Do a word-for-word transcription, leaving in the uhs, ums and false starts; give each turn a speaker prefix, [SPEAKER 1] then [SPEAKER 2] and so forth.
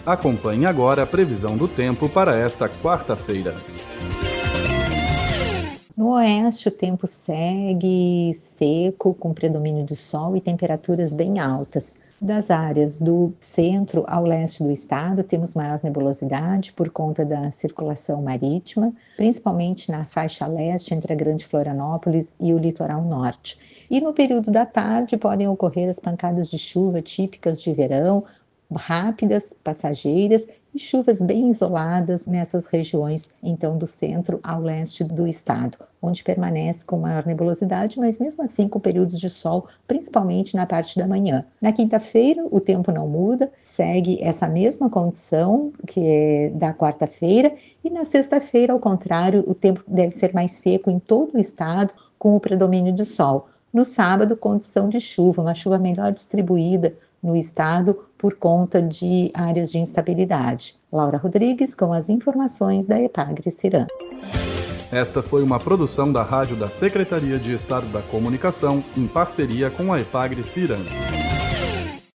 [SPEAKER 1] Acompanhe agora a previsão do tempo para esta quarta-feira.
[SPEAKER 2] No oeste, o tempo segue seco, com predomínio de sol e temperaturas bem altas. Das áreas do centro ao leste do estado, temos maior nebulosidade por conta da circulação marítima, principalmente na faixa leste entre a Grande Florianópolis e o litoral norte. E no período da tarde podem ocorrer as pancadas de chuva típicas de verão, rápidas, passageiras e chuvas bem isoladas nessas regiões, então, do centro ao leste do estado, onde permanece com maior nebulosidade, mas mesmo assim com períodos de sol, principalmente na parte da manhã. Na quinta-feira, o tempo não muda, segue essa mesma condição que é da quarta-feira, e na sexta-feira, ao contrário, o tempo deve ser mais seco em todo o estado, com o predomínio de sol. No sábado, condição de chuva, uma chuva melhor distribuída no estado por conta de áreas de instabilidade. Laura Rodrigues com as informações da Epagre-Ciram.
[SPEAKER 1] Esta foi uma produção da Rádio da Secretaria de Estado da Comunicação em parceria com a Epagre-Ciram.